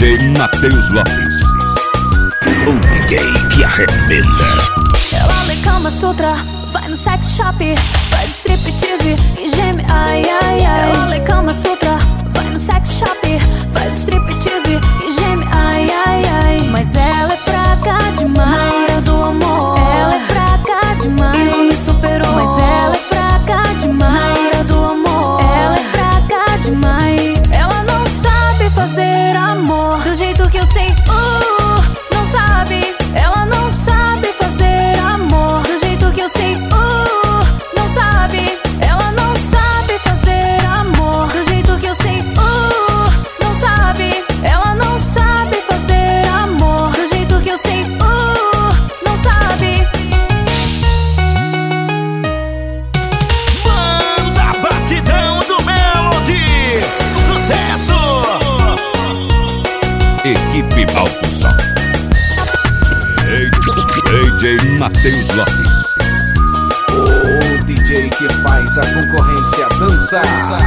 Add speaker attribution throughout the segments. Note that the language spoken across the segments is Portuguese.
Speaker 1: DJ Matheus Lopes, o DJ que arrebenta.
Speaker 2: Ela lê Kama Sutra, vai no sex shop, faz striptease e geme, ai, ai, ai. Ela lê Kama Sutra, vai no sex shop, faz striptease e geme, ai, ai, ai. Mas ela é fraca demais na hora do amor. Ela é fraca demais e não me superou. Mas ela é fraca demais na hora do amor. Ela é fraca demais. Ela não sabe fazer amor do jeito que eu sei. Não sabe. Ela não sabe fazer amor do jeito que eu sei. Não sabe. Ela não sabe fazer amor do jeito que eu sei. Não sabe. Ela não sabe fazer amor do jeito que eu sei. Não sabe.
Speaker 3: Banda Batidão do Melody, sucesso!
Speaker 1: Equipe Alto Som, DJ Matheus Lopes,
Speaker 4: O DJ que faz a concorrência dançar.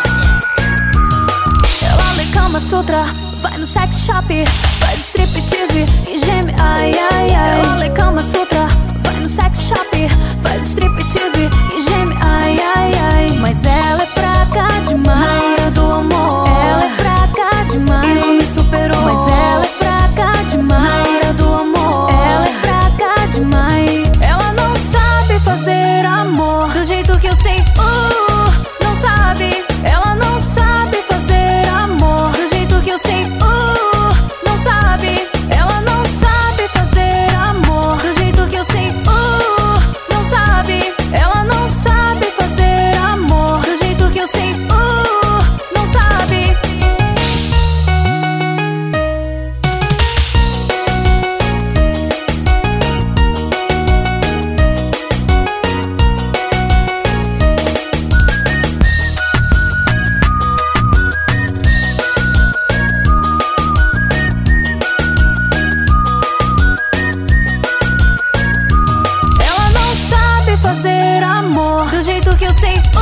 Speaker 2: Ela lê Kama Sutra, vai no sex shop, faz striptease e geme, ai, ai, ai. Ela lê Kama Sutra, vai no sex shop, faz striptease e geme, ai, ai, ai. Mas ela é fraca demais na hora do amor. Ela é fraca demais e não me superou. Mas ela é fraca demais na hora do amor. Ela é fraca demais. Ela não sabe fazer amor do jeito que eu sei. Não sabe. Ela não sabe fazer amor do jeito que eu sei. Não sabe. Ela não sabe fazer amor do jeito que eu sei. Não sabe. Ela não sabe fazer amor do jeito que eu sei. Não sabe. Ela não sabe fazer amor do jeito que eu sei.